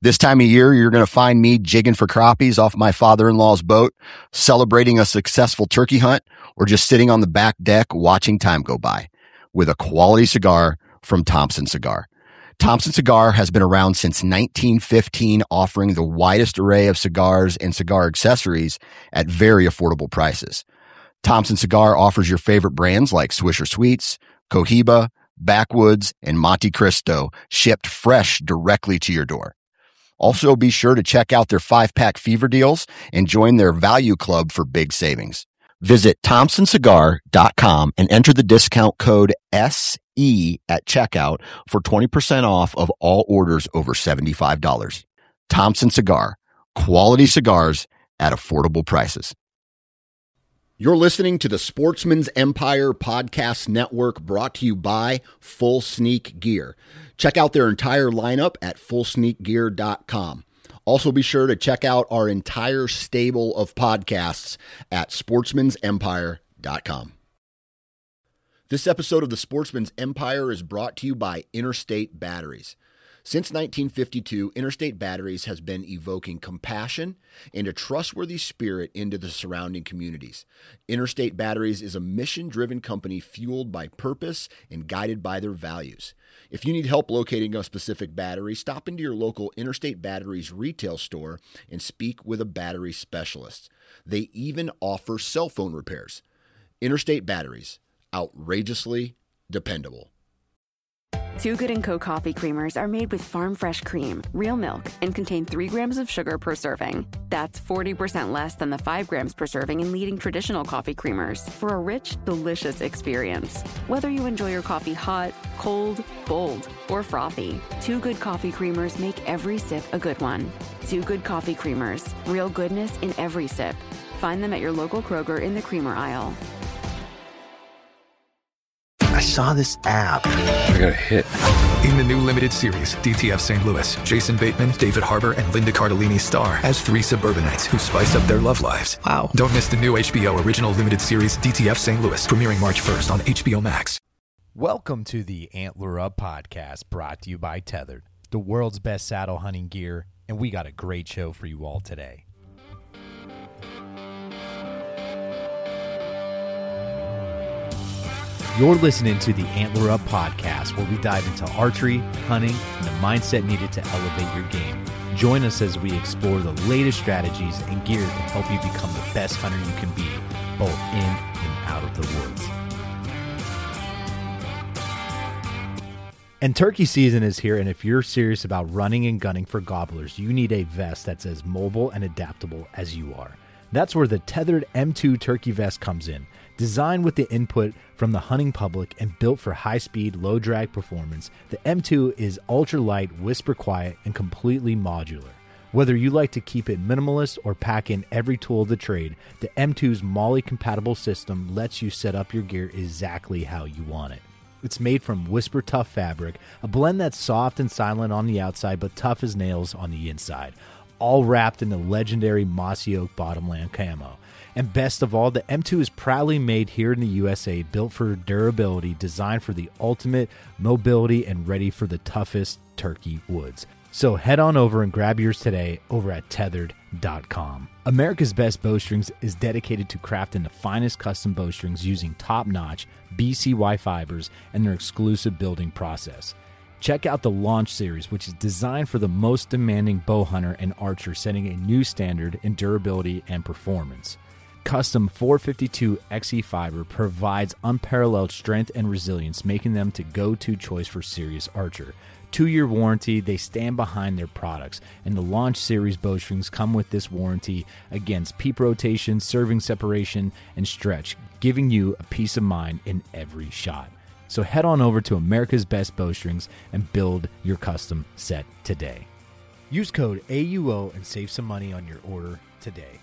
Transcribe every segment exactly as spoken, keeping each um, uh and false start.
This time of year, you're going to find me jigging for crappies off my father-in-law's boat, celebrating a successful turkey hunt, or just sitting on the back deck watching time go by with a quality cigar from Thompson Cigar. Thompson Cigar has been around since nineteen fifteen, offering the widest array of cigars and cigar accessories at very affordable prices. Thompson Cigar offers your favorite brands like Swisher Sweets, Cohiba, Backwoods, and Monte Cristo, shipped fresh directly to your door. Also, be sure to check out their five-pack fever deals and join their value club for big savings. Visit thompson cigar dot com and enter the discount code S E at checkout for twenty percent off of all orders over seventy-five dollars. Thompson Cigar, quality cigars at affordable prices. You're listening to the Sportsman's Empire Podcast Network, brought to you by Full Sneak Gear. Check out their entire lineup at full sneak gear dot com. Also, be sure to check out our entire stable of podcasts at sportsmans empire dot com. This episode of the Sportsman's Empire is brought to you by Interstate Batteries. Since nineteen fifty-two, Interstate Batteries has been evoking compassion and a trustworthy spirit into the surrounding communities. Interstate Batteries is a mission-driven company fueled by purpose and guided by their values. If you need help locating a specific battery, stop into your local Interstate Batteries retail store and speak with a battery specialist. They even offer cell phone repairs. Interstate Batteries, outrageously dependable. Too Good and Co. coffee creamers are made with farm fresh cream, real milk, and contain three grams of sugar per serving. That's forty percent less than the five grams per serving in leading traditional coffee creamers for a rich, delicious experience. Whether you enjoy your coffee hot, cold, bold, or frothy, Too Good coffee creamers make every sip a good one. Too Good coffee creamers, real goodness in every sip. Find them at your local Kroger in the creamer aisle. I saw this app. I got a hit. In the new limited series, D T F Saint Louis, Jason Bateman, David Harbour, and Linda Cardellini star as three suburbanites who spice up their love lives. Wow. Don't miss the new H B O original limited series, D T F Saint Louis, premiering March first on H B O Max. Welcome to the Antler Up Podcast, brought to you by Tethered, the world's best saddle hunting gear, and we got a great show for you all today. You're listening to the Antler Up Podcast, where we dive into archery, hunting, and the mindset needed to elevate your game. Join us as we explore the latest strategies and gear to help you become the best hunter you can be, both in and out of the woods. And turkey season is here, and if you're serious about running and gunning for gobblers, you need a vest that's as mobile and adaptable as you are. That's where the Tethered M two Turkey Vest comes in. Designed with the input from the hunting public and built for high-speed, low-drag performance, the M two is ultra-light, whisper-quiet, and completely modular. Whether you like to keep it minimalist or pack in every tool of the trade, the M two's MOLLE-compatible system lets you set up your gear exactly how you want it. It's made from Whisper Tough fabric, a blend that's soft and silent on the outside but tough as nails on the inside, all wrapped in the legendary Mossy Oak Bottomland camo. And best of all, the M two is proudly made here in the U S A, built for durability, designed for the ultimate mobility, and ready for the toughest turkey woods. So head on over and grab yours today over at tethered dot com. America's Best Bowstrings is dedicated to crafting the finest custom bowstrings using top-notch B C Y fibers and their exclusive building process. Check out the Launch Series, which is designed for the most demanding bow hunter and archer, setting a new standard in durability and performance. Custom four fifty-two X E fiber provides unparalleled strength and resilience, making them the go-to choice for serious archer. Two-year warranty, they stand behind their products, and the Launch Series bowstrings come with this warranty against peep rotation, serving separation, and stretch, giving you a peace of mind in every shot. So head on over to America's Best Bowstrings and build your custom set today. Use code A U O and save some money on your order today.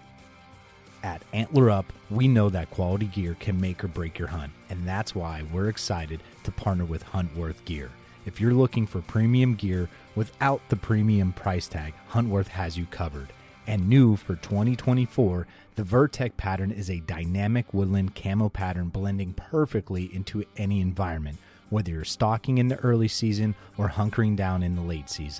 At Antler Up, we know that quality gear can make or break your hunt, and that's why we're excited to partner with Huntworth Gear. If you're looking for premium gear without the premium price tag, Huntworth has you covered. And new for twenty twenty-four, the Vertec pattern is a dynamic woodland camo pattern blending perfectly into any environment, whether you're stalking in the early season or hunkering down in the late season.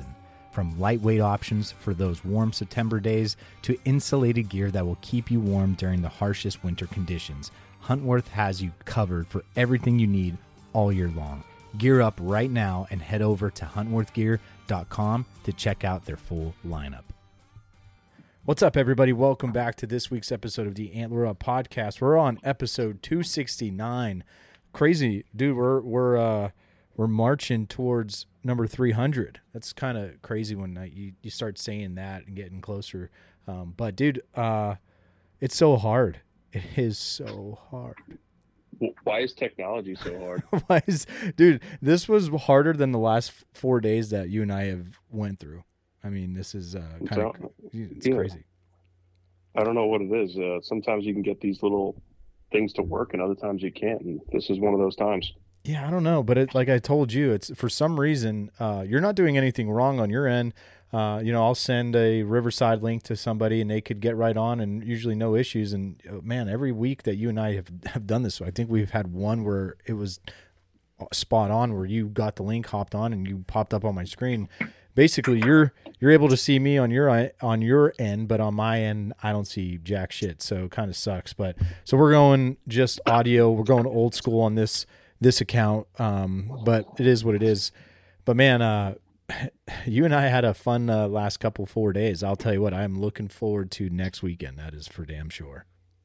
From lightweight options for those warm September days to insulated gear that will keep you warm during the harshest winter conditions, Huntworth has you covered for everything you need all year long. Gear up right now and head over to huntworth gear dot com to check out their full lineup. What's up, everybody? Welcome back to this week's episode of the Antler Up Podcast. We're on episode two sixty-nine. Crazy, dude. We're we're uh, we're marching towards number three hundred. That's kind of crazy when uh, you you start saying that and getting closer. Um, but dude, uh, it's so hard. It is so hard. Why is technology so hard? Why is, dude, this was harder than the last four days that you and I have went through. I mean, this is uh, kind of it's yeah. crazy. I don't know what it is. Uh, sometimes you can get these little things to work, and other times you can't. And this is one of those times. Yeah, I don't know, but it, like I told you, it's for some reason uh, you're not doing anything wrong on your end. Uh, you know, I'll send a Riverside link to somebody, and they could get right on, and usually no issues. And uh, man, every week that you and I have have done this, I think we've had one where it was spot on, where you got the link, hopped on, and you popped up on my screen. Basically, you're you're able to see me on your on your end, but on my end, I don't see jack shit. So it kind of sucks. But so we're going just audio. We're going old school on this this account. Um, but it is what it is. But man, uh, you and I had a fun uh, last couple four days. I'll tell you what, I'm looking forward to next weekend. That is for damn sure.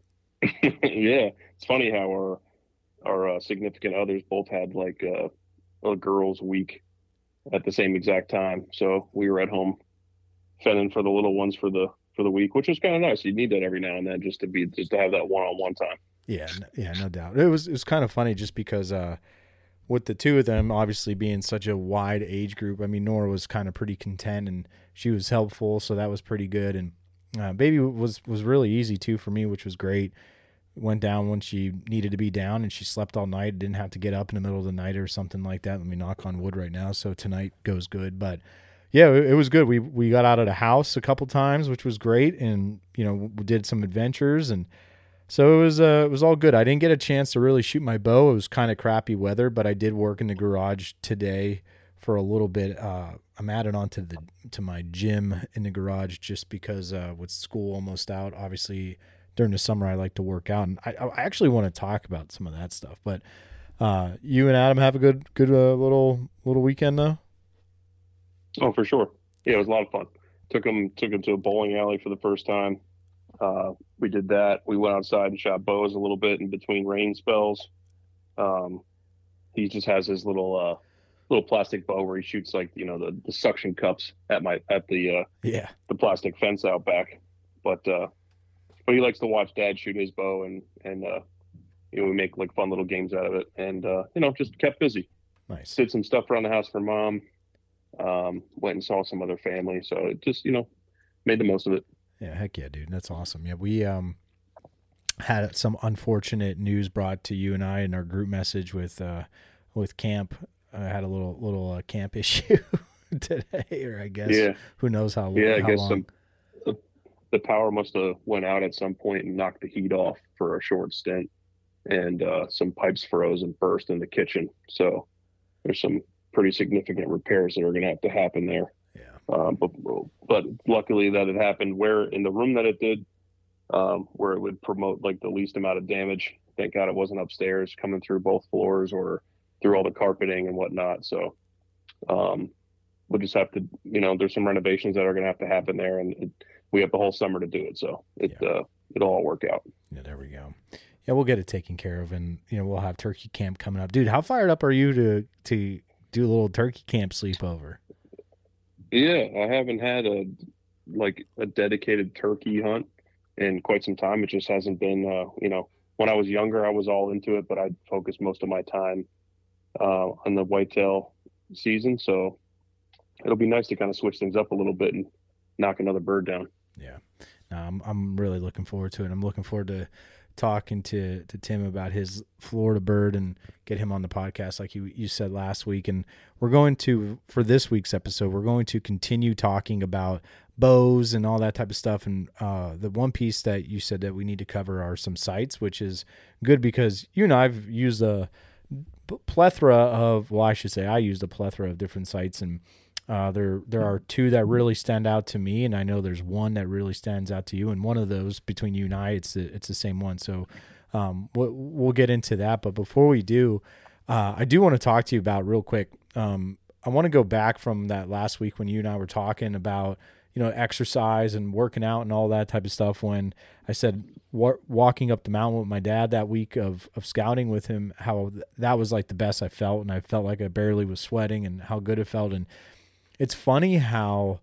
Yeah, it's funny how our our uh, significant others both had like uh, a girls' week at the same exact time. So we were at home fending for the little ones for the for the week, which was kind of nice. You need that every now and then just to be just to have that one on one time. Yeah, yeah, no doubt. It was it was kind of funny just because uh, with the two of them obviously being such a wide age group. I mean, Nora was kind of pretty content and she was helpful, so that was pretty good. And uh, baby was was really easy too for me, which was great. Went down when she needed to be down, and she slept all night. Didn't have to get up in the middle of the night or something like that. Let me knock on wood right now. So tonight goes good. But yeah, it, it was good. We we got out of the house a couple times, which was great, and you know we did some adventures, and so it was uh, it was all good. I didn't get a chance to really shoot my bow. It was kind of crappy weather, but I did work in the garage today for a little bit. Uh, I'm adding on to the to my gym in the garage just because uh, with school almost out, obviously. During the summer, I like to work out, and I, I actually want to talk about some of that stuff. But uh, you and Adam have a good, good uh, little little weekend, though. Oh, for sure. Yeah, it was a lot of fun. Took him took him to a bowling alley for the first time. Uh, we did that. We went outside and shot bows a little bit in between rain spells. Um, he just has his little uh, little plastic bow where he shoots like you know the, the suction cups at my at the uh, yeah the plastic fence out back, but. Uh, But he likes to watch Dad shoot his bow, and and uh, you know we make like fun little games out of it, and uh, you know just kept busy. Nice. Did some stuff around the house for Mom. Um, went and saw some other family, so it just you know made the most of it. Yeah, heck yeah, dude, that's awesome. Yeah, we um had some unfortunate news brought to you and I in our group message with uh with camp. I had a little little uh, camp issue today, or I guess yeah. who knows how yeah, how I guess long. some. The power must have went out at some point and knocked the heat off for a short stint, and uh, some pipes froze and burst in the kitchen. So there's some pretty significant repairs that are going to have to happen there. Yeah. Um, but but luckily that it happened where in the room that it did, um, where it would promote like the least amount of damage. Thank God it wasn't upstairs coming through both floors or through all the carpeting and whatnot. So um, we'll just have to, you know, there's some renovations that are going to have to happen there, and it, we have the whole summer to do it, so it yeah. uh, it'll all work out. Yeah, there we go. Yeah, we'll get it taken care of, and you know we'll have turkey camp coming up, dude. How fired up are you to to do a little turkey camp sleepover? Yeah, I haven't had a like a dedicated turkey hunt in quite some time. It just hasn't been, uh, you know, when I was younger, I was all into it, but I focused most of my time uh, on the whitetail season. So it'll be nice to kind of switch things up a little bit and knock another bird down. Yeah, no, I'm I'm really looking forward to it. I'm looking forward to talking to, to Tim about his Florida bird and get him on the podcast like you you said last week. And we're going to, for this week's episode, we're going to continue talking about bows and all that type of stuff. And uh, the one piece that you said that we need to cover are some sights, which is good because you and I've used a plethora of, well, I should say I used a plethora of different sights, and Uh, there there are two that really stand out to me, and I know there's one that really stands out to you. And one of those between you and I, it's the, it's the same one. So um, we'll, we'll get into that. But before we do, uh, I do want to talk to you about real quick. Um, I want to go back from that last week when you and I were talking about, you know, exercise and working out and all that type of stuff. When I said wa- walking up the mountain with my dad that week of, of scouting with him, how th- that was like the best I felt. And I felt like I barely was sweating and how good it felt. And it's funny how,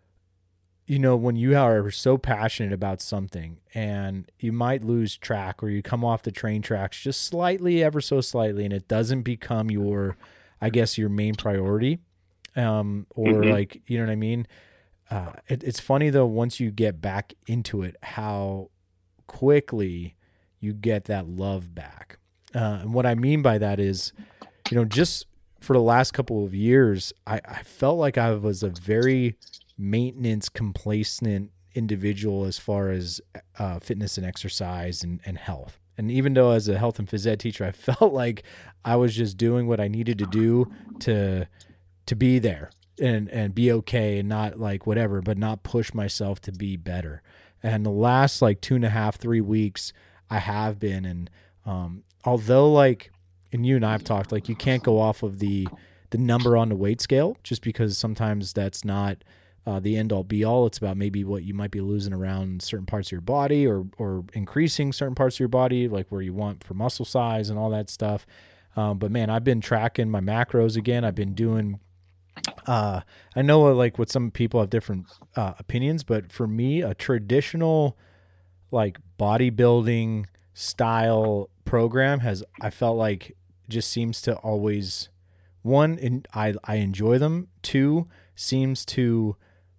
you know, when you are so passionate about something and you might lose track or you come off the train tracks just slightly, ever so slightly, and it doesn't become your, I guess, your main priority. Um, or mm-hmm. like, you know what I mean? Uh, it, it's funny though, once you get back into it, how quickly you get that love back. Uh, and what I mean by that is, you know, just for the last couple of years, I, I felt like I was a very maintenance complacent individual as far as uh, fitness and exercise and, and health. And even though as a health and phys ed teacher, I felt like I was just doing what I needed to do to, to be there and, and be okay and not like whatever, but not push myself to be better. And the last like two and a half, three weeks I have been. And um, although like, and you and I have talked, like you can't go off of the, the number on the weight scale just because sometimes that's not uh, the end all be all. It's about maybe what you might be losing around certain parts of your body or, or increasing certain parts of your body, like where you want for muscle size and all that stuff. Um, but man, I've been tracking my macros again. I've been doing, uh, I know like what some people have different uh, opinions, but for me, a traditional like bodybuilding style program has, I felt like just seems to always, one, in, I, I enjoy them. Two, seems to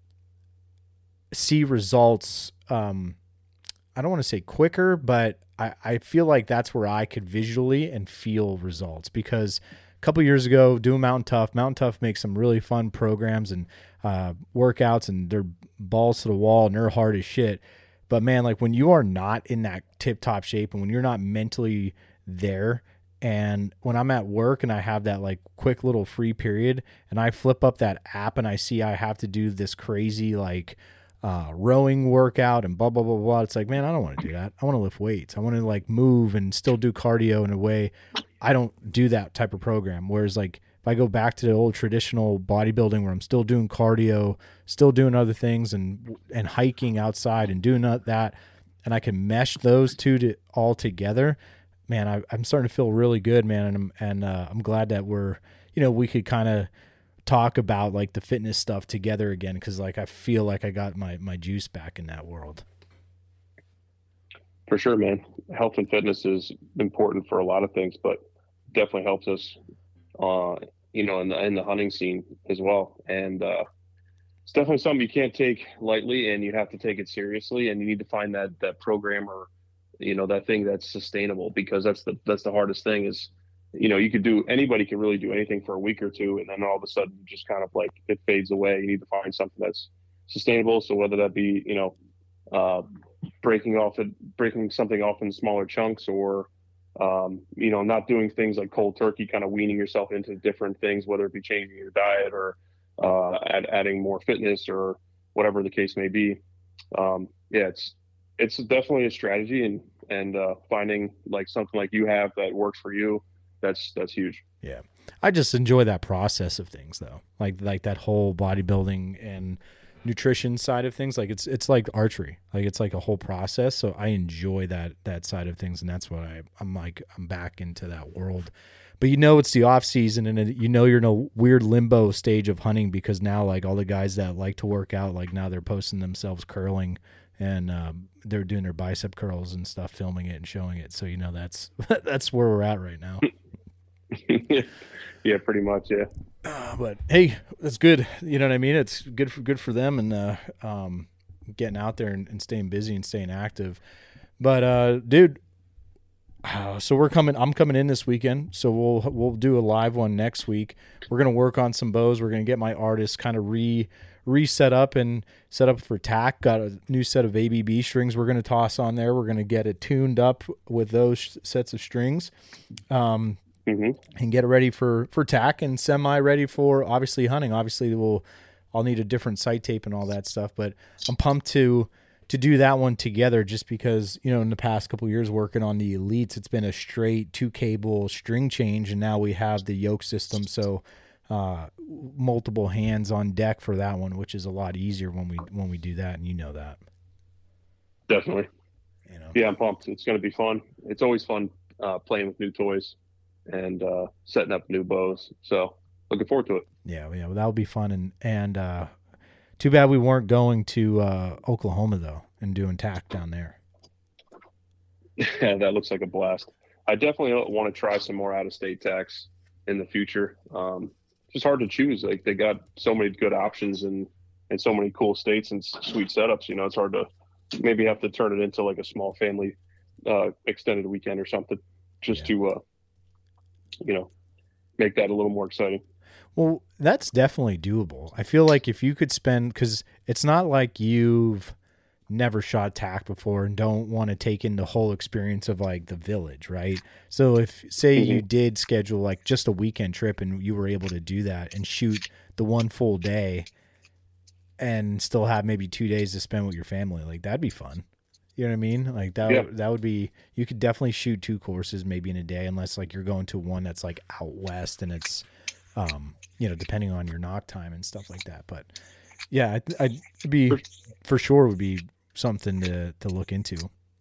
see results. Um, I don't want to say quicker, but I, I feel like that's where I could visually and feel results, because a couple years ago doing Mountain Tough, Mountain Tough makes some really fun programs and uh, workouts, and they're balls to the wall and they're hard as shit. But man, like when you are not in that tip top shape and when you're not mentally there, and when I'm at work and I have that like quick little free period and I flip up that app and I see I have to do this crazy like uh, rowing workout and blah, blah, blah, blah. It's like, man, I don't want to do that. I want to lift weights. I want to like move and still do cardio in a way. I don't do that type of program. Whereas like if I go back to the old traditional bodybuilding where I'm still doing cardio, still doing other things and, and hiking outside and doing that, and I can mesh those two to all together, man, I, I'm starting to feel really good, man. And I'm, and, uh, I'm glad that we're, you know, we could kind of talk about like the fitness stuff together again. Cause like, I feel like I got my, my juice back in that world. For sure, man. Health and fitness is important for a lot of things, but definitely helps us, uh, you know, in the, in the hunting scene as well. And, uh, it's definitely something you can't take lightly, and you have to take it seriously, and you need to find that, that program or, you know, that thing that's sustainable, because that's the, that's the hardest thing is, you know, you could do, anybody can really do anything for a week or two. And then all of a sudden just kind of like it fades away. You need to find something that's sustainable. So whether that be, you know, uh, breaking off it, breaking something off in smaller chunks, or, um, you know, not doing things like cold turkey, kind of weaning yourself into different things, whether it be changing your diet or, uh, add, adding more fitness or whatever the case may be. Um, yeah, it's, it's definitely a strategy, and, and, uh, finding like something like you have that works for you. That's, that's huge. Yeah. I just enjoy that process of things though. Like, like that whole bodybuilding and nutrition side of things. Like it's, it's like archery, like it's like a whole process. So I enjoy that, that side of things. And that's what I, I'm like, I'm back into that world. But you know, it's the off season, and it, you know, you're in a weird limbo stage of hunting, because now like all the guys that like to work out, like now they're posting themselves curling, and um, they're doing their bicep curls and stuff, filming it and showing it. So, you know, that's, that's where we're at right now. Yeah, pretty much. Yeah. Uh, but hey, that's good. You know what I mean? It's good for, good for them, and uh, um, getting out there and, and staying busy and staying active. But uh, dude, uh, so we're coming, I'm coming in this weekend. So we'll, we'll do a live one next week. We're going to work on some bows. We're going to get my artist kind of re reset up and set up for tack. Got a new set of A B B strings we're going to toss on there. We're going to get it tuned up with those sets of strings. Um, mm-hmm. and get it ready for, for tack and semi ready for obviously hunting. Obviously we'll, I'll need a different sight tape and all that stuff, but I'm pumped to, to do that one together just because, you know, in the past couple of years working on the Elites, it's been a straight two cable string change. And now we have the yoke system. So, uh, multiple hands on deck for that one, which is a lot easier when we, when we do that. And you know that. Definitely. You know? Yeah, I'm pumped. It's going to be fun. It's always fun, uh, playing with new toys and, uh, setting up new bows. So looking forward to it. Yeah. Yeah. Well, that'll be fun. And, and, uh, too bad we weren't going to uh, Oklahoma, though, and doing tack down there. Yeah, that looks like a blast. I definitely want to try some more out-of-state tacks in the future. Um, it's just hard to choose. Like, they got so many good options and, and so many cool states and sweet setups. You know, it's hard to maybe have to turn it into like a small family uh, extended weekend or something just yeah. to, uh, you know, make that a little more exciting. Well, that's definitely doable. I feel like if you could spend, because it's not like you've never shot tack before and don't want to take in the whole experience of like the village, right? So if, say mm-hmm. you did schedule like just a weekend trip and you were able to do that and shoot the one full day and still have maybe two days to spend with your family, like that'd be fun. You know what I mean? Like that, yeah. that would be, you could definitely shoot two courses maybe in a day, unless like you're going to one that's like out west and it's, um, you know, depending on your knock time and stuff like that. But yeah, I, I'd be for sure would be something to, to look into.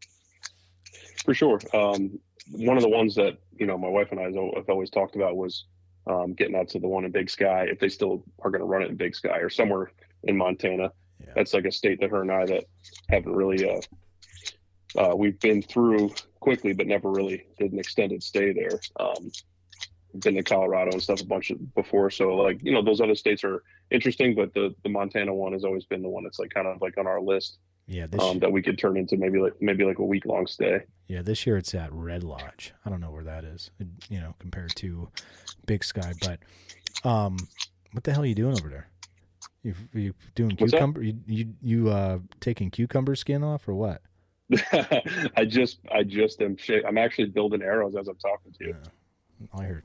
For sure. Um, one of the ones that, you know, my wife and I have always talked about was um, getting out to the one in Big Sky, if they still are going to run it in Big Sky or somewhere in Montana. Yeah. That's like a state that her and I that haven't really, uh, uh, we've been through quickly, but never really did an extended stay there. Um, been to Colorado and stuff a bunch of before. So like, you know, those other states are interesting, but the, the Montana one has always been the one that's like kind of like on our list. Yeah. This um, that we could turn into maybe like, maybe like a week long stay. Yeah. This year it's at Red Lodge. I don't know where that is, you know, compared to Big Sky, but, um, what the hell are you doing over there? You you doing cucumber? You, you, you, uh, taking cucumber skin off or what? I just, I just am, sh- I'm actually building arrows as I'm talking to you. Yeah. I heard.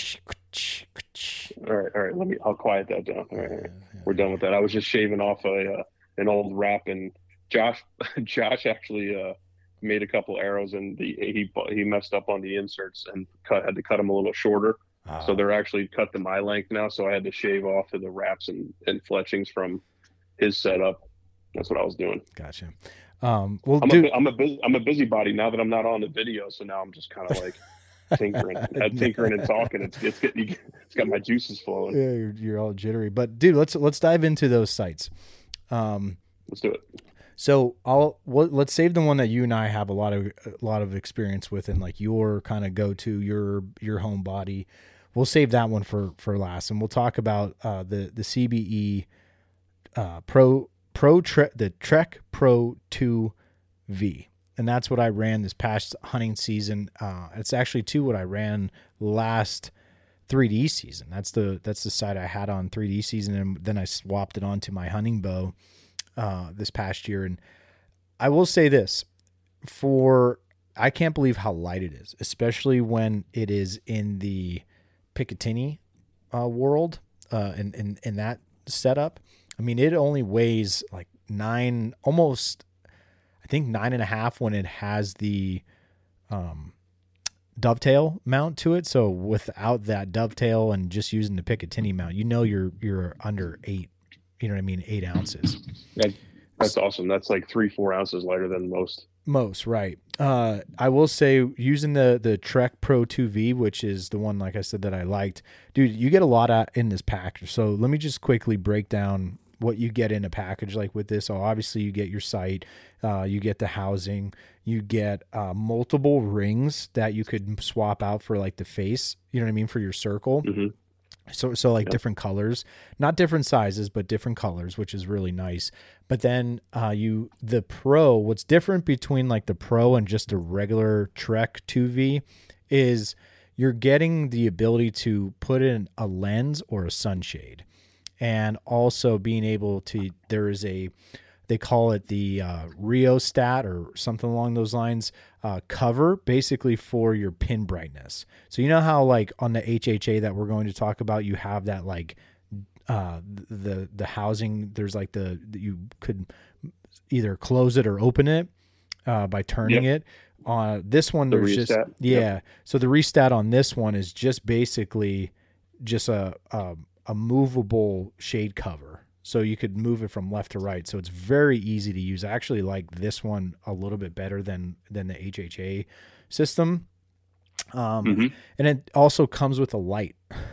All right, all right. Let me. I'll quiet that down. All right, all right. We're done with that. I was just shaving off a uh, an old wrap, and Josh, Josh actually uh, made a couple arrows, and the he he messed up on the inserts and cut had to cut them a little shorter. Ah. So they're actually cut to my length now. So I had to shave off of the wraps and, and fletchings from his setup. That's what I was doing. Gotcha. Um, well, I'm dude, a, I'm a busy, I'm a busybody now that I'm not on the video. So now I'm just kind of like. tinkering, uh, tinkering and talking. It's it's, getting, it's got my juices flowing. Yeah, you're, you're all jittery. But dude, let's let's dive into those sites. Um, let's do it. So I'll well, let's save the one that you and I have a lot of a lot of experience with, and like your kind of go to your your home body. We'll save that one for for last, and we'll talk about uh, the the C B E uh, Pro Pro Trek the Trek Pro two V. And that's what I ran this past hunting season. Uh, it's actually too what I ran last three D season. That's the that's the sight I had on three D season, and then I swapped it onto my hunting bow uh, this past year. And I will say this: for I can't believe how light it is, especially when it is in the Picatinny uh, world uh, in, in in that setup. I mean, it only weighs like nine, almost. I think nine and a half when it has the um, dovetail mount to it. So without that dovetail and just using the Picatinny mount, you know you're you're under eight. You know what I mean? Eight ounces. That, that's awesome. That's like three four ounces lighter than most. Most right. Uh, I will say using the the Trek Pro two V, which is the one like I said that I liked, dude. You get a lot out in this package. So let me just quickly break down what you get in a package like with this. So obviously you get your sight, uh, you get the housing, you get uh, multiple rings that you could swap out for like the face, you know what I mean, for your circle. Mm-hmm. So, so like yep. different colors, not different sizes, but different colors, which is really nice. But then uh, you, the Pro, what's different between like the Pro and just a regular Trek two V is you're getting the ability to put in a lens or a sunshade. And also being able to, there is a, they call it the uh, rheostat or something along those lines, uh, cover basically for your pin brightness. So you know how like on the H H A that we're going to talk about, you have that like uh, the the housing. There's like the you could either close it or open it uh, by turning yep. it. On uh, this one, the there's rheostat. just yeah. Yep. So the rheostat on this one is just basically just a, a a movable shade cover. So you could move it from left to right. So it's very easy to use. I actually like this one a little bit better than than the H H A system. Um, mm-hmm. And it also comes with a light.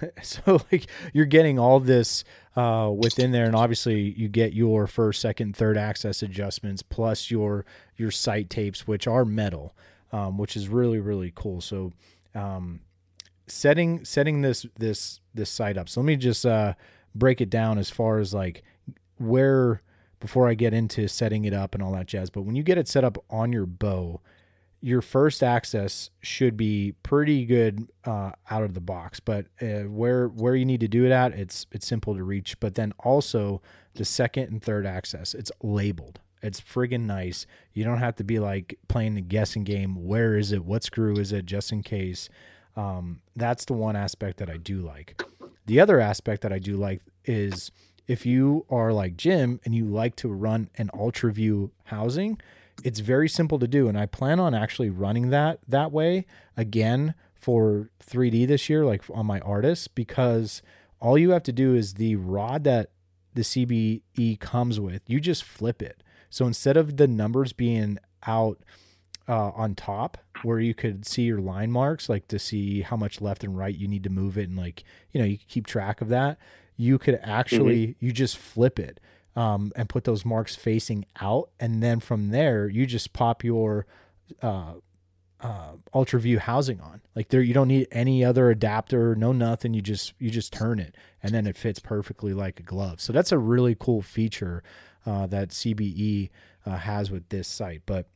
So like you're getting all this uh, within there. And obviously you get your first, second, third access adjustments plus your your sight tapes, which are metal, um, which is really, really cool. So um, setting setting this this this sight up. So let me just uh, break it down as far as like where, before I get into setting it up and all that jazz. But when you get it set up on your bow, your first access should be pretty good uh, out of the box. But uh, where where you need to do it at, it's it's simple to reach. But then also the second and third access, it's labeled. It's friggin' nice. You don't have to be like playing the guessing game. Where is it? What screw is it? Just in case. Um, that's the one aspect that I do like. The other aspect that I do like is if you are like Jim and you like to run an ultra view housing, it's very simple to do. And I plan on actually running that that way again for three D this year, like on my Artis, because all you have to do is the rod that the C B E comes with, you just flip it. So instead of the numbers being out uh, on top where you could see your line marks, like to see how much left and right you need to move it. And like, you know, you can keep track of that. You could actually, mm-hmm. you just flip it um, and put those marks facing out. And then from there, you just pop your uh, uh, ultra view housing on. Like there, you don't need any other adapter, no nothing. You just, you just turn it and then it fits perfectly like a glove. So that's a really cool feature uh, that C B E uh, has with this sight. But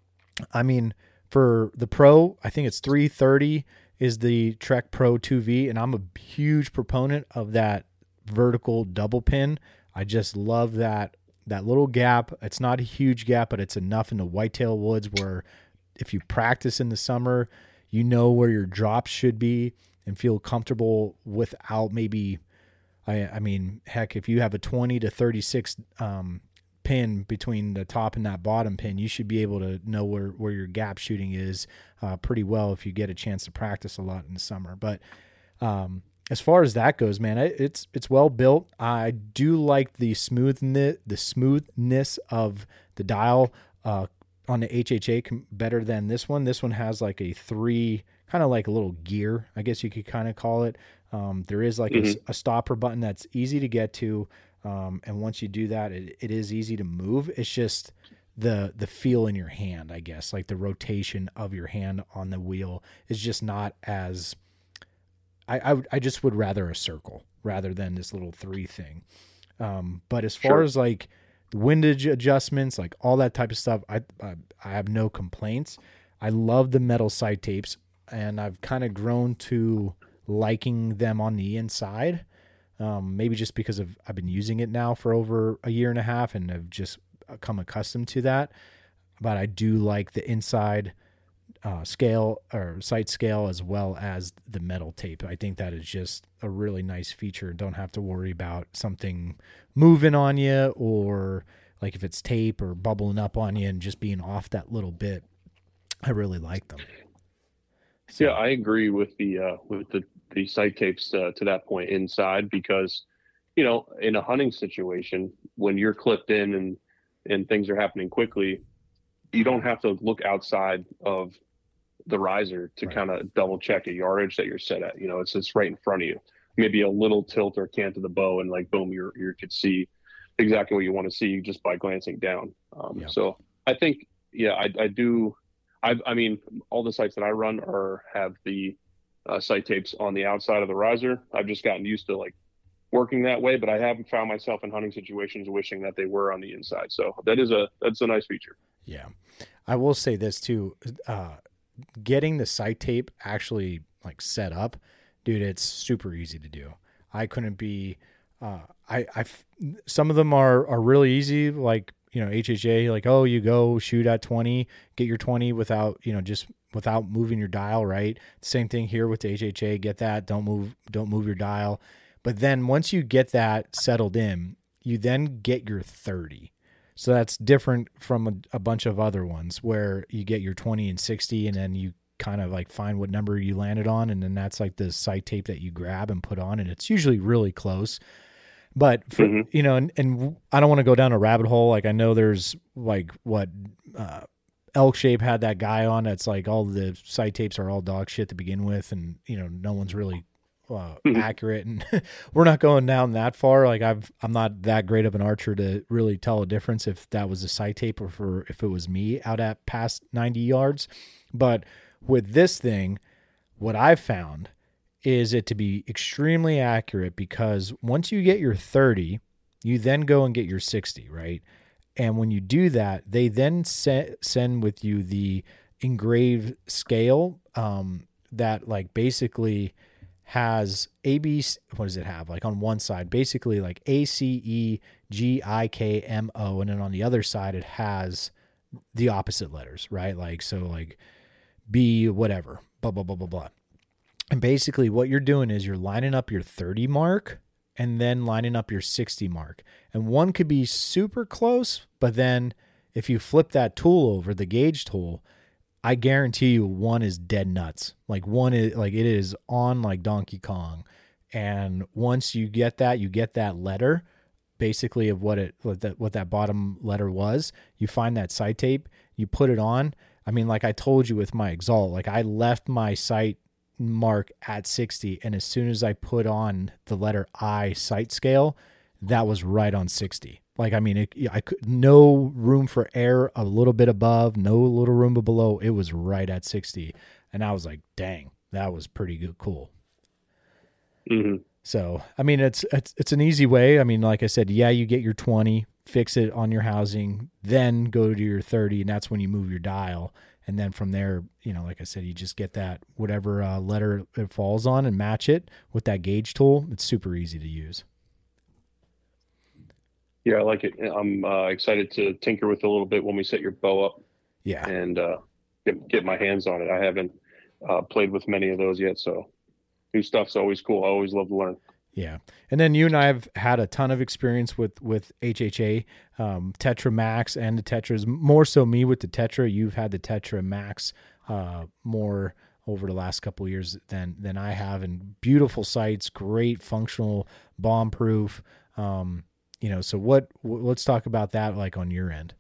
I mean, for the Pro, I think it's three thirty is the Trek Pro two V, and I'm a huge proponent of that vertical double pin. I just love that that little gap. It's not a huge gap, but it's enough in the whitetail woods where if you practice in the summer, you know where your drops should be and feel comfortable without maybe, I, I mean, heck, if you have a twenty to thirty-six um, pin between the top and that bottom pin, you should be able to know where, where your gap shooting is uh, pretty well if you get a chance to practice a lot in the summer. But um, as far as that goes, man, it, it's it's well built. I do like the smoothness the smoothness of the dial uh, on the H H A better than this one. This one has like a three, kind of like a little gear, I guess you could kind of call it. Um, there is like mm-hmm. a, a stopper button that's easy to get to. Um, and once you do that, it, it is easy to move. It's just the the feel in your hand, I guess, like the rotation of your hand on the wheel is just not as. I I, I just would rather a circle rather than this little three thing. Um, but as far sure. as like windage adjustments, like all that type of stuff, I, I I have no complaints. I love the metal sight tapes, and I've kind of grown to liking them on the inside. Um, maybe just because of I've been using it now for over a year and a half and I've just come accustomed to that. But I do like the inside uh, scale or sight scale as well as the metal tape. I think that is just a really nice feature. Don't have to worry about something moving on you or like if it's tape or bubbling up on you and just being off that little bit. I really like them. So. Yeah, I agree with the uh, with the the sight tapes uh, to that point inside because, you know, in a hunting situation, when you're clipped in and, and things are happening quickly, you don't have to look outside of the riser to right. kind of double check a yardage that you're set at. You know, it's just right in front of you. Maybe a little tilt or cant of the bow and like, boom, you're, you could see exactly what you want to see just by glancing down. Um, yeah. So I think, yeah, I, I do. I, I mean, all the sites that I run are have the uh, sight tapes on the outside of the riser. I've just gotten used to like working that way, but I haven't found myself in hunting situations wishing that they were on the inside. So that is a, that's a nice feature. Yeah. I will say this too, uh, getting the sight tape actually like set up, dude, it's super easy to do. I couldn't be, uh, I, I, some of them are, are really easy. Like you know, H H A, like, oh, you go shoot at twenty, get your twenty without, you know, just without moving your dial, right? Same thing here with the H H A, get that, don't move, don't move your dial. But then once you get that settled in, you then get your thirty. So that's different from a, a bunch of other ones where you get your twenty and sixty, and then you kind of like find what number you landed on. And then that's like the sight tape that you grab and put on. And it's usually really close. But for, mm-hmm. you know, and, and I don't want to go down a rabbit hole. Like I know there's like what, uh, Elk Shape had that guy on. That's like all the sight tapes are all dog shit to begin with. And, you know, no one's really uh, mm-hmm. accurate, and we're not going down that far. Like I've, I'm not that great of an archer to really tell a difference if that was a sight tape or for, if it was me out at past ninety yards. But with this thing, what I've found is it to be extremely accurate, because once you get your thirty, you then go and get your sixty, right? And when you do that, they then se- send with you the engraved scale um, that like basically has A, B, what does it have? Like on one side, basically like A, C, E, G, I, K, M, O. And then on the other side, it has the opposite letters, right? Like, so like B, whatever, blah, blah, blah, blah, blah. And basically what you're doing is you're lining up your thirty mark and then lining up your sixty mark. And one could be super close, but then if you flip that tool over, the gauge tool, I guarantee you one is dead nuts. Like one is like, it is on like Donkey Kong. And once you get that, you get that letter basically of what it, what that, what that bottom letter was. You find that sight tape, you put it on. I mean, like I told you with my Exalt, like I left my sight mark at sixty, and as soon as I put on the letter I sight scale, that was right on sixty. Like I mean, it, I could no room for error, a little bit above, no little room below. It was right at sixty, and I was like, "Dang, that was pretty good, cool." Mm-hmm. So I mean, it's it's it's an easy way. I mean, like I said, yeah, you get your twenty, fix it on your housing, then go to your thirty, and that's when you move your dial. And then from there, you know, like I said, you just get that whatever uh, letter it falls on and match it with that gauge tool. It's super easy to use. Yeah, I like it. I'm uh, excited to tinker with it a little bit when we set your bow up. Yeah. And uh, get, get my hands on it. I haven't uh, played with many of those yet, so new stuff's always cool. I always love to learn. Yeah. And then you and I have had a ton of experience with, with H H A, um, Tetra Max and the Tetras, more so me with the Tetra. You've had the Tetra Max uh, more over the last couple of years than, than I have, and beautiful sights, great functional, bomb proof. Um, you know, so what, w- let's talk about that like on your end.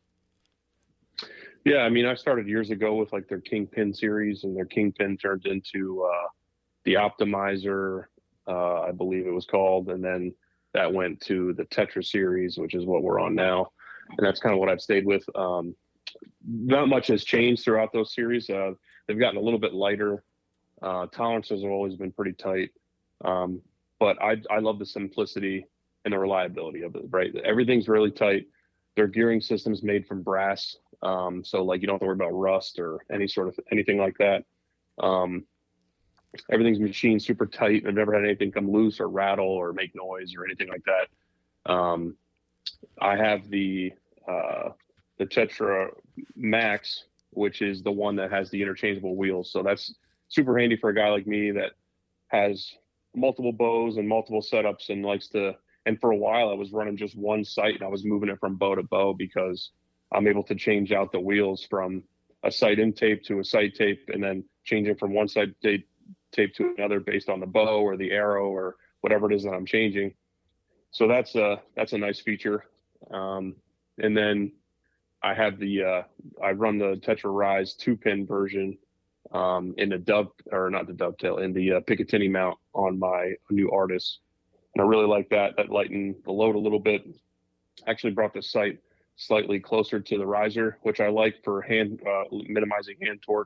Yeah. I mean, I started years ago with like their Kingpin series, and their Kingpin turned into uh, the Optimizer, Uh, I believe it was called, and then that went to the Tetra series, which is what we're on now, and that's kind of what I've stayed with. Um, not much has changed throughout those series. Uh, they've gotten a little bit lighter. Uh, tolerances have always been pretty tight, um, but I, I love the simplicity and the reliability of it. Right, everything's really tight. Their gearing system's made from brass, um, so like you don't have to worry about rust or any sort of anything like that. Um, Everything's machined super tight. I've never had anything come loose or rattle or make noise or anything like that. Um, I have the uh, the Tetra Max, which is the one that has the interchangeable wheels. So that's super handy for a guy like me that has multiple bows and multiple setups and likes to. And for a while, I was running just one sight, and I was moving it from bow to bow because I'm able to change out the wheels from a sight in tape to a sight tape, and then change it from one sight tape tape to another based on the bow or the arrow or whatever it is that I'm changing. So that's a, that's a nice feature. Um, and then I have the, uh, I run the Tetra Rise two pin version, um, in the dove or not the dovetail in the uh, Picatinny mount on my new Artis. And I really like that. That lightened the load a little bit. Actually brought the sight slightly closer to the riser, which I like for hand, uh, minimizing hand torque.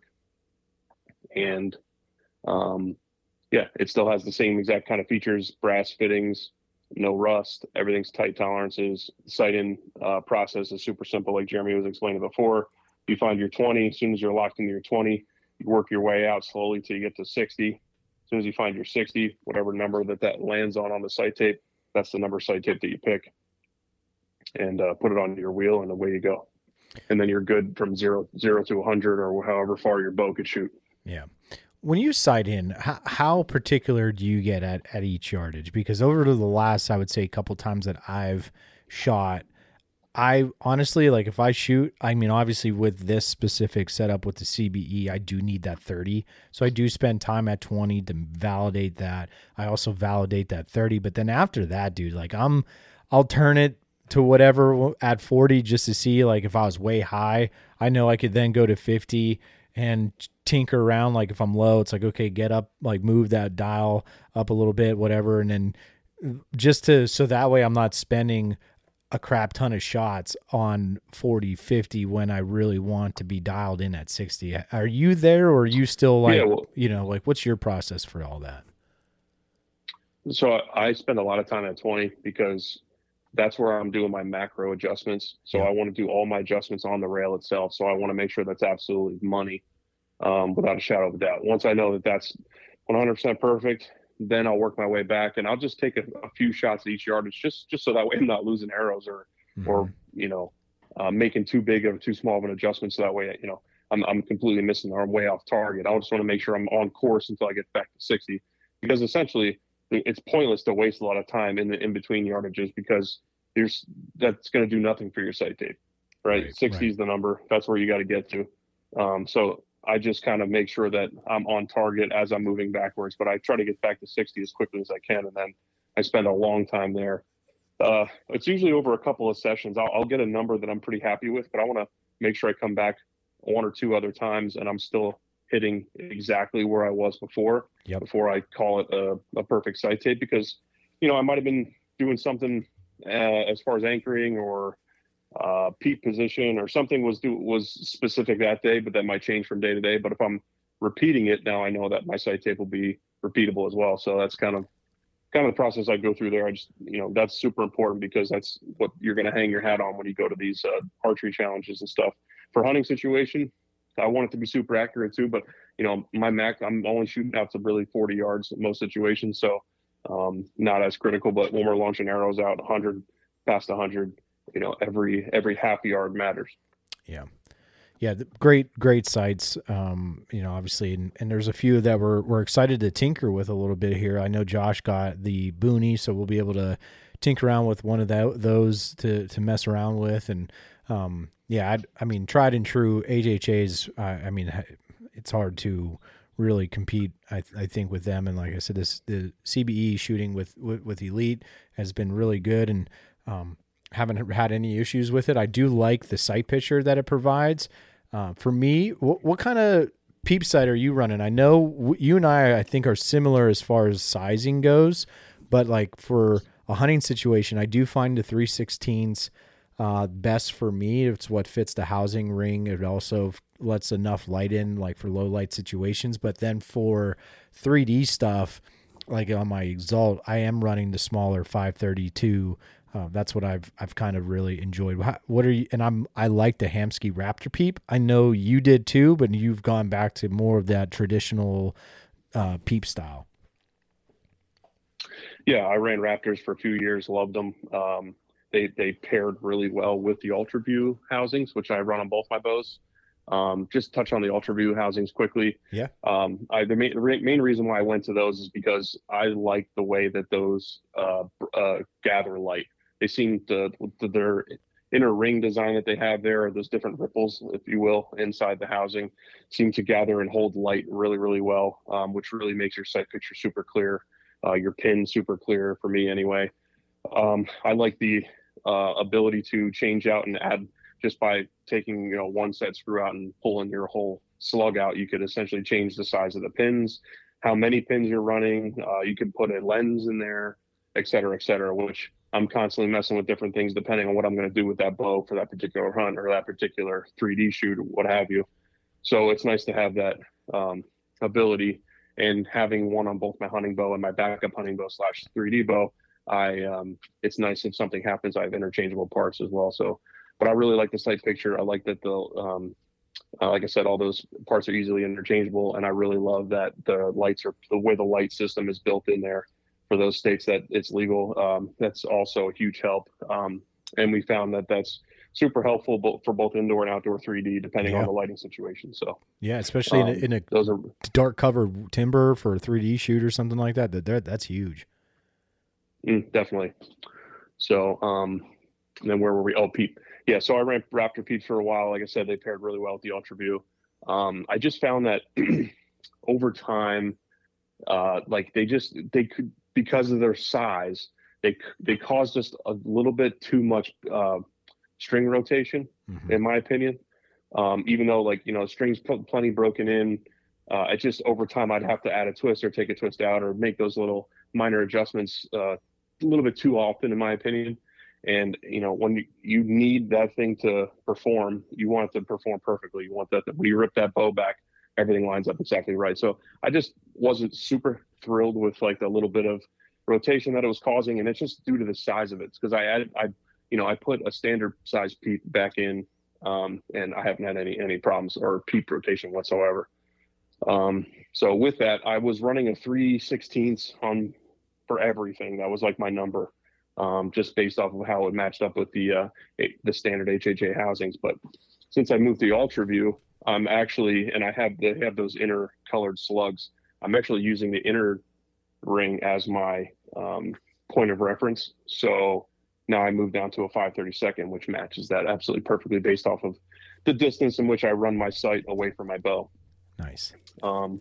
And, Um, yeah, it still has the same exact kind of features, brass fittings, no rust, everything's tight tolerances. Sight-in uh, process is super simple, like Jeremy was explaining before. You find your twenty, as soon as you're locked into your twenty, you work your way out slowly till you get to sixty. As soon as you find your sixty, whatever number that that lands on on the sight tape, that's the number sight tape that you pick. and uh, put it on your wheel, and away you go. And then you're good from zero, zero to a hundred or however far your bow could shoot. Yeah. When you sight in, how, how particular do you get at, at each yardage? Because over to the last, I would say a couple times that I've shot, I honestly, like if I shoot, I mean, obviously with this specific setup with the C B E, I do need that thirty. So I do spend time at twenty to validate that. I also validate that thirty, but then after that, dude, like I'm, I'll turn it to whatever at forty just to see, like if I was way high, I know I could then go to fifty and tinker around. Like if I'm low, it's like, okay, get up, like move that dial up a little bit, whatever. And then just to, so that way I'm not spending a crap ton of shots on forty, fifty when I really want to be dialed in at sixty. Are you there, or are you still like, yeah, well, you know, like what's your process for all that? So I spend a lot of time at twenty because that's where I'm doing my macro adjustments. So yeah. I want to do all my adjustments on the rail itself. So I want to make sure that's absolutely money, um, without a shadow of a doubt. Once I know that that's one hundred percent perfect, then I'll work my way back, and I'll just take a, a few shots at each yardage, just just so that way I'm not losing arrows or mm-hmm. or you know uh, making too big of too small of an adjustment. So that way, you know, I'm I'm completely missing or I'm way off target. I just want to make sure I'm on course until I get back to sixty, because essentially it's pointless to waste a lot of time in the in between yardages, because there's that's going to do nothing for your sight tape, right? right sixty right. is the number. That's where you got to get to. Um, so I just kind of make sure that I'm on target as I'm moving backwards, but I try to get back to sixty as quickly as I can, and then I spend a long time there. Uh, it's usually over a couple of sessions. I'll, I'll get a number that I'm pretty happy with, but I want to make sure I come back one or two other times and I'm still hitting exactly where I was before, yep. before I call it a, a perfect sight tape, because, you know, I might've been doing something uh, as far as anchoring or uh, peep position or something was do, was specific that day, but that might change from day to day. But if I'm repeating it, now I know that my sight tape will be repeatable as well. So that's kind of, kind of the process I go through there. I just, you know, that's super important, because that's what you're going to hang your hat on when you go to these uh, archery challenges and stuff. For hunting situation, I want it to be super accurate too, but you know, my Mac, I'm only shooting out to really forty yards in most situations. So um, not as critical, but when we're launching arrows out one hundred, past one hundred, you know, every, every half yard matters. Yeah. Yeah. Great, great sights. Um, you know, obviously, and, and there's a few that we're, we're excited to tinker with a little bit here. I know Josh got the Booney, so we'll be able to tinker around with one of that, those to, to mess around with. And, um, yeah, I'd, I mean, tried and true H H As. Uh, I mean, it's hard to really compete, I, th- I think, with them. And like I said, this the C B E shooting with, with, with Elite has been really good, and um, haven't had any issues with it. I do like the sight picture that it provides. Uh, for me, wh- what kind of peep sight are you running? I know w- you and I, I think, are similar as far as sizing goes, but like for a hunting situation, I do find the three sixteens Uh, best for me. It's what fits the housing ring. It also lets enough light in, like for low light situations. But then for three D stuff, like on my Exalt, I am running the smaller five thirty-two. Uh, that's what I've I've kind of really enjoyed. What are you? And I'm I like the Hamskea Raptor peep. I know you did too, but you've gone back to more of that traditional uh, peep style. Yeah, I ran Raptors for a few years. Loved them. Um, They they paired really well with the UltraView housings, which I run on both my bows. Um, just touch on the UltraView housings quickly. Yeah. Um, I, the main, main reason why I went to those is because I like the way that those uh, uh, gather light. They seem to, to their inner ring design that they have there, those different ripples, if you will, inside the housing, seem to gather and hold light really, really well, um, which really makes your sight picture super clear, uh, your pin super clear for me anyway. Um, I like the uh, ability to change out and add just by taking, you know, one set screw out and pulling your whole slug out. You could essentially change the size of the pins, how many pins you're running. Uh, you could put a lens in there, et cetera, et cetera, which I'm constantly messing with different things depending on what I'm going to do with that bow for that particular hunt or that particular three D shoot, what have you. So it's nice to have that um, ability, and having one on both my hunting bow and my backup hunting bow slash three D bow. I um, it's nice if something happens, I have interchangeable parts as well. So, but I really like the sight picture. I like that the, um, uh, like I said, all those parts are easily interchangeable. And I really love that the lights are, the way the light system is built in there for those states that it's legal. Um, that's also a huge help. Um, and we found that that's super helpful both for both indoor and outdoor three D, depending yeah. on the lighting situation. So yeah, especially um, in, a, in a those are dark cover timber for a three D shoot or something like that. That that's huge. Mm, definitely. So, um, and then where were we? Oh, Peep. Yeah. So I ran Raptor Peeps for a while. Like I said, they paired really well with the UltraView. Um, I just found that over time, uh, like they just, they could, because of their size, they, they caused just a little bit too much, uh, string rotation, mm-hmm. in my opinion. Um, even though like, you know, strings pl- plenty broken in, uh, it just over time, I'd have to add a twist or take a twist out or make those little minor adjustments, uh, a little bit too often, in my opinion. And, you know, when you, you need that thing to perform, you want it to perform perfectly. You want that, to, when you rip that bow back, everything lines up exactly right. So I just wasn't super thrilled with like the little bit of rotation that it was causing. And it's just due to the size of it. It's because I added, I, you know, I put a standard size peep back in, um, and I haven't had any, any problems or peep rotation whatsoever. Um, so with that, I was running a three sixteenths on for everything. That was like my number. Um, just based off of how it matched up with the uh, the standard H H A housings. But since I moved to the UltraView, I'm actually, and I have they have those inner colored slugs. I'm actually using the inner ring as my um, point of reference. So now I moved down to a five thirty-second, which matches that absolutely perfectly based off of the distance in which I run my sight away from my bow. Nice. Um,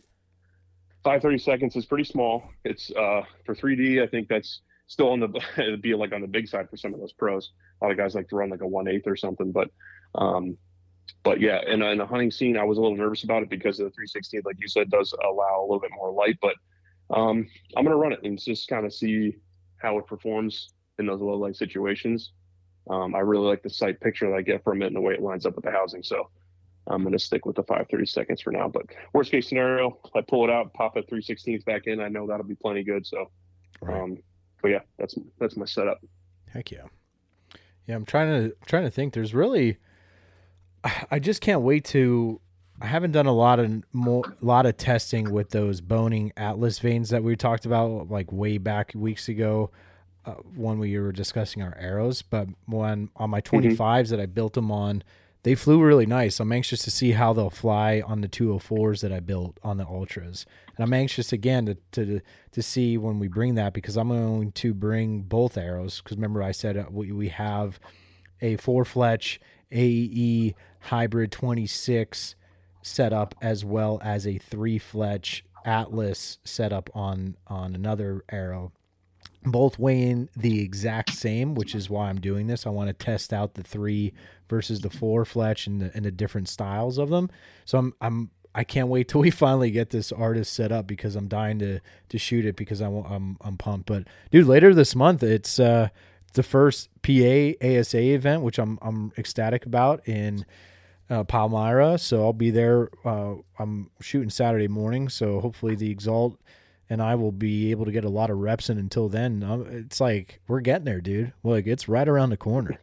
five thirty-seconds is pretty small. It's uh, for three D. I think that's still on the it'd be like on the big side for some of those pros. A lot of guys like to run like a one eighth or something, but um, but yeah, in a, in a hunting scene, I was a little nervous about it because of the three sixteen, like you said, does allow a little bit more light. But um, I'm gonna run it and just kind of see how it performs in those low light situations. Um, I really like the sight picture that I get from it and the way it lines up with the housing. So I'm gonna stick with the five thirty seconds for now. But worst case scenario, I pull it out, pop it three sixteenths back in. I know that'll be plenty good. So. Right. Um, But yeah, that's that's my setup. Heck yeah, yeah. I'm trying to trying to think. There's really, I just can't wait to. I haven't done a lot of more lot of testing with those boning Atlas vanes that we talked about like way back weeks ago, uh, when we were discussing our arrows. But when on my twenty-fives mm-hmm. that I built them on, they flew really nice. I'm anxious to see how they'll fly on the two oh fours that I built on the Ultras. And I'm anxious again to, to, to see when we bring that, because I'm going to bring both arrows. Cause remember I said we, we have a four fletch A E hybrid twenty-six setup, as well as a three fletch Atlas setup on, on another arrow. Both weighing the exact same, which is why I'm doing this. I want to test out the three versus the four fletch and the, and the different styles of them. So I'm, I'm, I can't wait till we finally get this artist set up, because I'm dying to, to shoot it, because I'm, I'm, I'm pumped. But dude, later this month, it's, uh, the first P A A S A event, which I'm, I'm ecstatic about in, uh, Palmyra. So I'll be there. Uh, I'm shooting Saturday morning. So hopefully the Exalt and I will be able to get a lot of reps in until then. Um, it's like, we're getting there, dude. Like, it's right around the corner.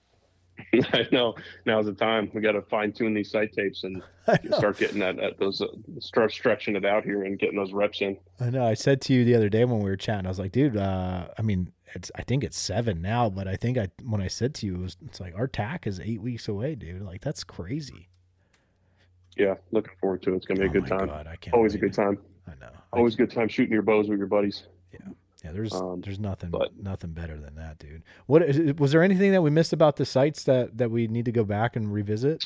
I know. Now's the time. We got to fine tune these sight tapes and start getting that, that those, uh, start stretching it out here and getting those reps in. I know. I said to you the other day when we were chatting, I was like, dude, uh, I mean, it's, I think it's seven now, but I think I, when I said to you, it was, it's like, our T A C is eight weeks away, dude. Like, that's crazy. Yeah. Looking forward to it. It's going to be a oh good time. God, I can't Always wait. a good time. I know. Always a good time shooting your bows with your buddies. Yeah. Yeah. There's, um, there's nothing, but, nothing better than that, dude. What is, was there anything that we missed about the sites that, that we need to go back and revisit?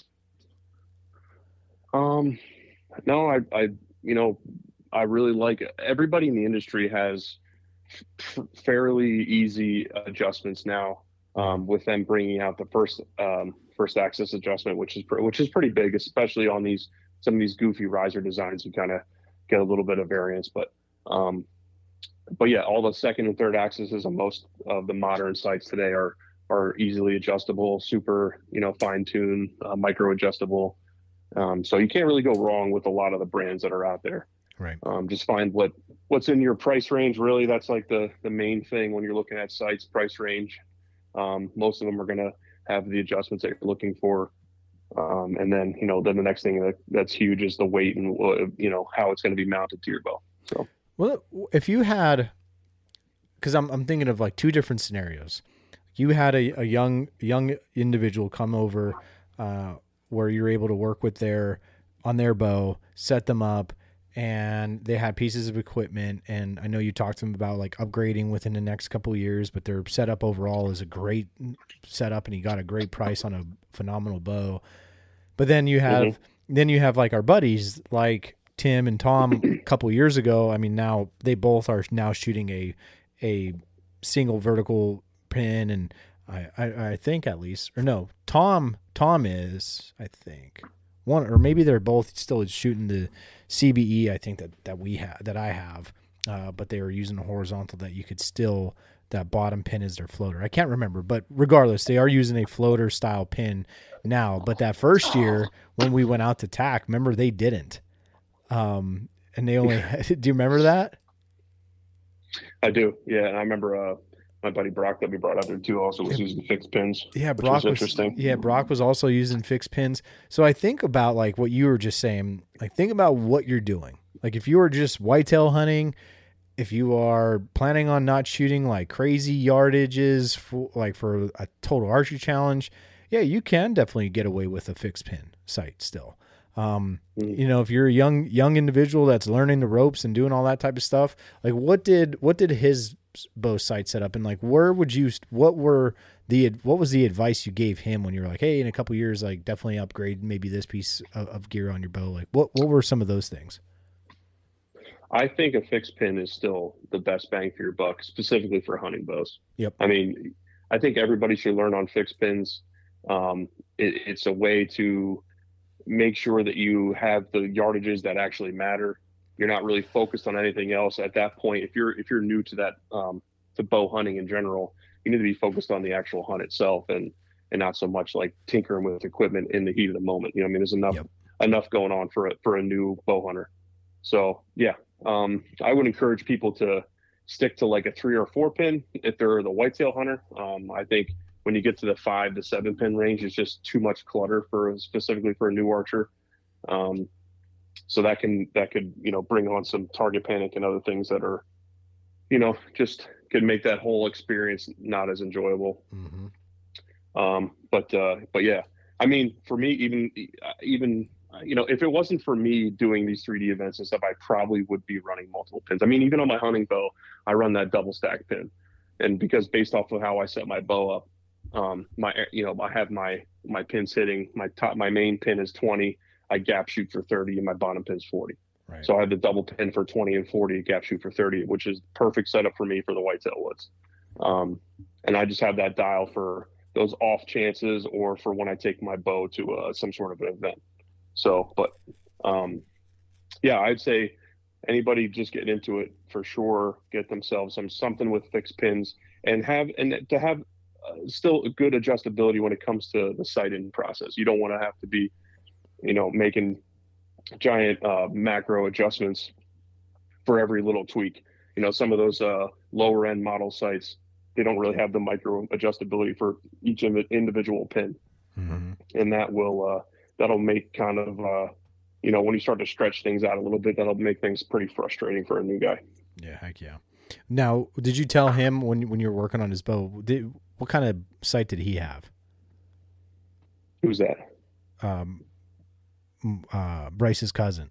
Um, no, I, I, you know, I really like it. Everybody in the industry has f- fairly easy adjustments now, um, with them bringing out the first, um, first axis adjustment, which is, pr- which is pretty big, especially on these, some of these goofy riser designs. You kind of get a little bit of variance, but, um, but yeah, all the second and third axes on most of the modern sites today are, are easily adjustable, super, you know, fine tune, uh, micro adjustable. Um, so you can't really go wrong with a lot of the brands that are out there. Right. Um, just find what, what's in your price range. Really, that's like the, the main thing when you're looking at sites, price range. Um, most of them are going to have the adjustments that you're looking for. Um, and then, you know, then the next thing that, that's huge is the weight and, you know, how it's going to be mounted to your bow. So, well, if you had, cause I'm, I'm thinking of like two different scenarios. You had a, a young young individual come over uh, where you're able to work with their on their bow, set them up, and they had pieces of equipment. And I know you talked to them about like upgrading within the next couple of years, but their setup overall is a great setup, and he got a great price on a phenomenal bow. But then you have mm-hmm. then you have like our buddies like Tim and Tom a couple of years ago. I mean, now they both are now shooting a a single vertical pin, and I, I, I think at least, or no, Tom, Tom is, I think one, or maybe they're both still shooting the C B E. I think that, that we have, that I have, uh, but they were using a horizontal that you could still, that bottom pin is their floater. I can't remember, but regardless, they are using a floater style pin now. But that first year when we went out to tack, remember they didn't, um, and they only, do you remember that? I do. Yeah. And I remember, uh, my buddy Brock that we brought up there too also was using fixed pins. Yeah, Brock was, was interesting. Yeah, Brock was also using fixed pins. So I think about like what you were just saying. Like think about what you're doing. Like if you were just whitetail hunting, if you are planning on not shooting like crazy yardages for like for a total archery challenge, yeah, you can definitely get away with a fixed pin sight still. Um, mm-hmm. You know, if you're a young young individual that's learning the ropes and doing all that type of stuff, like what did what did his bow sight set up, and like where would you what were the what was the advice you gave him when you were like, hey, in a couple of years, like definitely upgrade maybe this piece of, of gear on your bow? Like what what were some of those things? I think a fixed pin is still the best bang for your buck, specifically for hunting bows. Yep. I mean, I think everybody should learn on fixed pins. Um, it, it's a way to make sure that you have the yardages that actually matter. You're not really focused on anything else at that point. If you're if you're new to that um, to bow hunting in general, you need to be focused on the actual hunt itself, and and not so much like tinkering with equipment in the heat of the moment. You know, I mean, there's enough yep. enough going on for a for a new bow hunter. So yeah, um, I would encourage people to stick to like a three or four pin if they're the whitetail hunter. Um, I think when you get to the five to seven pin range, it's just too much clutter for specifically for a new archer. Um, So that can, that could, you know, bring on some target panic and other things that are, you know, just could make that whole experience not as enjoyable. Mm-hmm. Um, but, uh, but yeah, I mean, for me, even, even, you know, if it wasn't for me doing these three D events and stuff, I probably would be running multiple pins. I mean, even on my hunting bow, I run that double stack pin. And because based off of how I set my bow up, um, my, you know, I have my, my pins hitting my top, my main pin is twenty. I gap shoot for thirty and my bottom pin's forty. Right. So I have the double pin for twenty and forty, gap shoot for thirty, which is perfect setup for me for the whitetail woods. Um, and I just have that dial for those off chances or for when I take my bow to uh, some sort of an event. So, but um, yeah, I'd say anybody just getting into it for sure, get themselves some something with fixed pins and have and to have uh, still a good adjustability when it comes to the sighting process. You don't want to have to be, you know, making giant uh, macro adjustments for every little tweak. You know, some of those uh, lower end model sites, they don't really have the micro adjustability for each individual pin. Mm-hmm. And that will, uh, that'll make kind of, uh, you know, when you start to stretch things out a little bit, that'll make things pretty frustrating for a new guy. Yeah, heck yeah. Now, did you tell him when when you were working on his bow, did, what kind of sight did he have? Who's that? Um, uh, Bryce's cousin.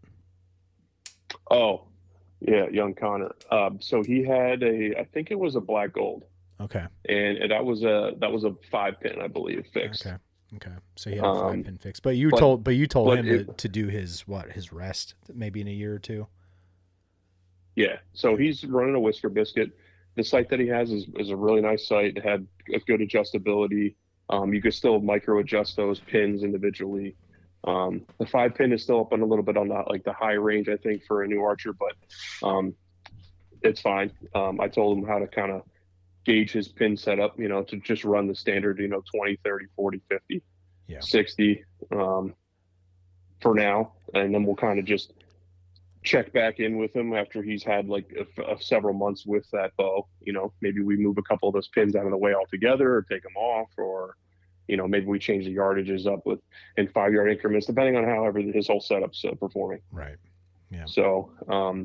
Oh, yeah, young Connor. Um, so he had a, I think it was a black gold. Okay. And, and that was a that was a five pin, I believe, fixed. Okay. Okay. So he had a five um, pin fixed, but you but, told but you told but him it, to, to do his what his rest maybe in a year or two. Yeah. So he's running a Whisker Biscuit. The sight that he has is, is a really nice sight. It had a good adjustability. Um, you could still micro adjust those pins individually. Um, the five pin is still up on a little bit on the, like the high range, I think, for a new archer, but um, it's fine. Um, I told him how to kind of gauge his pin setup, you know, to just run the standard, you know, twenty, thirty, forty, fifty, yeah. sixty um, for now. And then we'll kind of just check back in with him after he's had like a, a several months with that bow. You know, maybe we move a couple of those pins out of the way altogether or take them off, or, you know, maybe we change the yardages up with in five yard increments, depending on however his whole setup's uh, performing. Right. Yeah. So, um,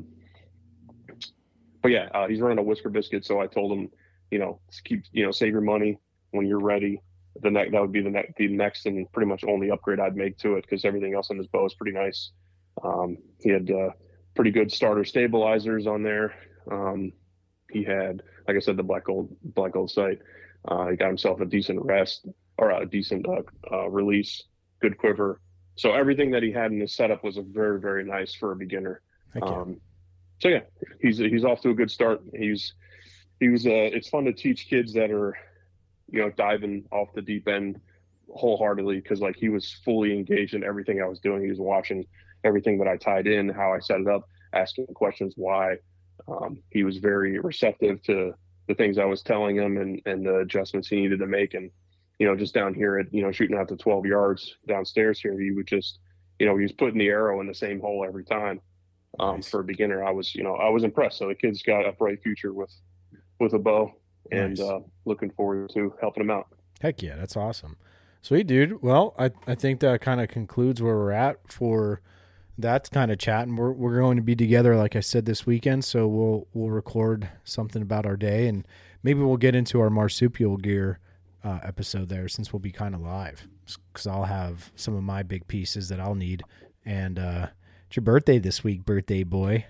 but yeah, uh, he's running a Whisker Biscuit. So I told him, you know, keep, you know, save your money, when you're ready, the next that would be the next the next and pretty much only upgrade I'd make to it, because everything else on his bow is pretty nice. Um, he had uh, pretty good starter stabilizers on there. Um, he had, like I said, the black gold black gold sight. Uh, he got himself a decent rest or a decent uh, uh, release, good quiver. So everything that he had in his setup was a very, very nice for a beginner. Um, so yeah, he's he's off to a good start. He's he was. Uh, it's fun to teach kids that are, you know, diving off the deep end wholeheartedly, because like he was fully engaged in everything I was doing. He was watching everything that I tied in, how I set it up, asking questions why. Um, he was very receptive to the things I was telling him and, and the adjustments he needed to make. And, you know, just down here at, you know, shooting out to twelve yards downstairs here, he would just, you know, he was putting the arrow in the same hole every time. Um, nice. For a beginner, I was, you know, I was impressed. So the kid's got a bright future with, with a bow, and nice. uh, looking forward to helping him out. Heck yeah, that's awesome. Sweet, dude. Well, I, I think that kind of concludes where we're at for that kind of chat, and we're we're going to be together, like I said, this weekend. So we'll we'll record something about our day, and maybe we'll get into our marsupial gear uh, episode there, since we'll be kind of live, because I'll have some of my big pieces that I'll need. And uh, it's your birthday this week, birthday boy.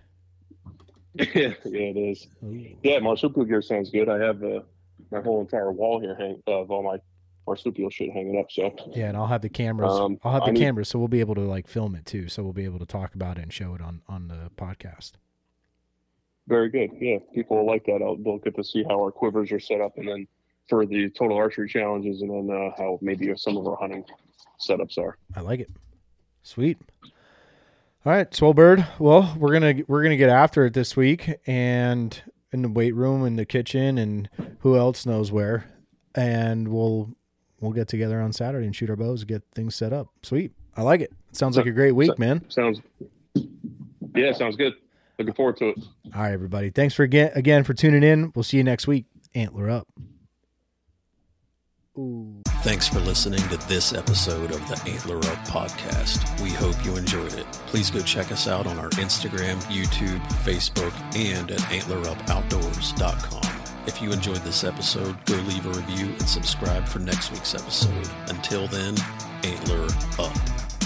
Yeah, yeah, it is. Yeah, marsupial gear sounds good. I have uh, my whole entire wall here hang, uh, of all my marsupial shit hanging up. So yeah, and I'll have the cameras. Um, I'll have the I cameras, need, so we'll be able to like film it too. So we'll be able to talk about it and show it on on the podcast. Very good. Yeah, people will like that. I'll, they'll get to see how our quivers are set up, and then for the total archery challenges, and then uh, how maybe some of our hunting setups are. I like it. Sweet. All right, Swole Bird. Well, we're gonna we're gonna get after it this week, and in the weight room, in the kitchen, and who else knows where, and we'll we'll get together on Saturday and shoot our bows, get things set up. Sweet. I like it. Sounds so, like a great week, so, man. Sounds. Yeah, sounds good. Looking forward to it. All right, everybody. Thanks for again again for tuning in. We'll see you next week. Antler up. Ooh. Thanks for listening to this episode of the Antler Up podcast. We hope you enjoyed it. Please go check us out on our Instagram, YouTube, Facebook, and at antler up outdoors dot com. If you enjoyed this episode, go leave a review and subscribe for next week's episode. Until then, Antler Up.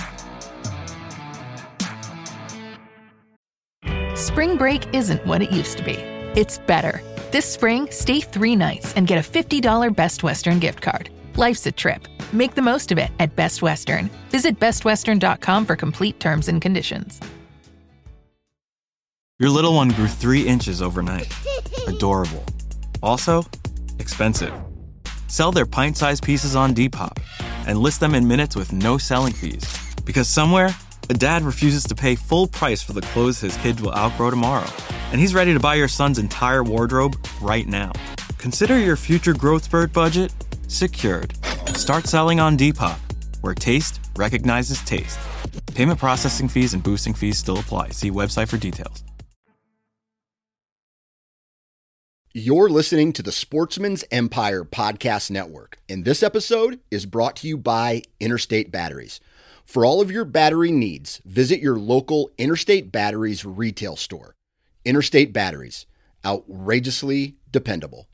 Spring break isn't what it used to be. It's better. This spring, stay three nights and get a fifty dollars Best Western gift card. Life's a trip. Make the most of it at Best Western. Visit best western dot com for complete terms and conditions. Your little one grew three inches overnight. Adorable. Also, expensive. Sell their pint-sized pieces on Depop and list them in minutes with no selling fees. Because somewhere, a dad refuses to pay full price for the clothes his kids will outgrow tomorrow. And he's ready to buy your son's entire wardrobe right now. Consider your future growth spurt budget secured. Start selling on Depop, where taste recognizes taste. Payment processing fees and boosting fees still apply. See website for details. You're listening to the Sportsman's Empire Podcast Network, and this episode is brought to you by Interstate Batteries. For all of your battery needs, visit your local Interstate Batteries retail store. Interstate Batteries, outrageously dependable.